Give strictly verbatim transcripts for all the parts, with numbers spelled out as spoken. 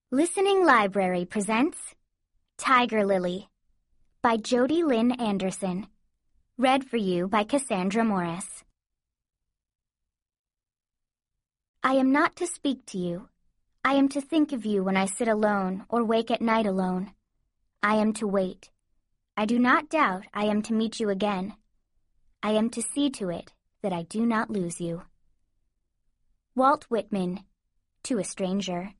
Listening Library presents Tiger Lily by Jody Lynn Anderson. Read for you by Cassandra Morris. I am not to speak to you. I am to think of you when I sit alone or wake at night alone. I am to wait. I do not doubt I am to meet you again. I am to see to it that I do not lose you. Walt Whitman, To a Stranger.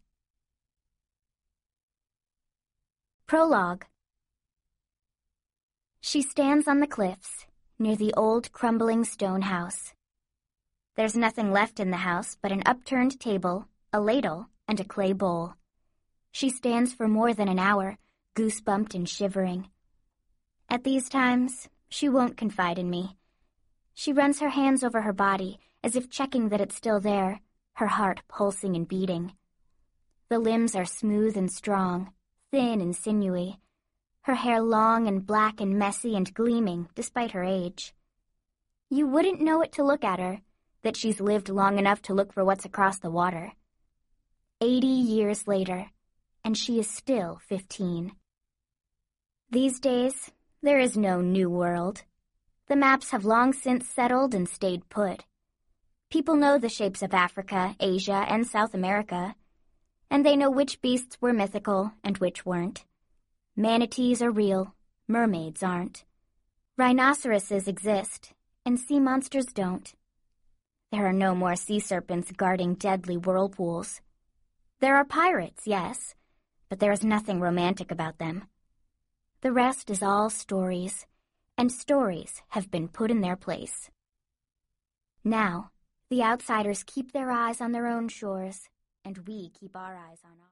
Prologue. She stands on the cliffs, near the old crumbling stone house. There's nothing left in the house but an upturned table, a ladle, and a clay bowl. She stands for more than an hour, goose-bumped and shivering. At these times, she won't confide in me. She runs her hands over her body, as if checking that it's still there, her heart pulsing and beating. The limbs are smooth and strong, thin and sinewy, her hair long and black and messy and gleaming despite her age. You wouldn't know it to look at her, that she's lived long enough to look for what's across the water. Eighty years later, and she is still fifteen. These days, there is no new world. The maps have long since settled and stayed put. People know the shapes of Africa, Asia, and South America, and they know which beasts were mythical and which weren't. Manatees are real, mermaids aren't. Rhinoceroses exist, and sea monsters don't. There are no more sea serpents guarding deadly whirlpools. There are pirates, yes, but there is nothing romantic about them. The rest is all stories, and stories have been put in their place. Now, the outsiders keep their eyes on their own shores, and we keep our eyes on ours.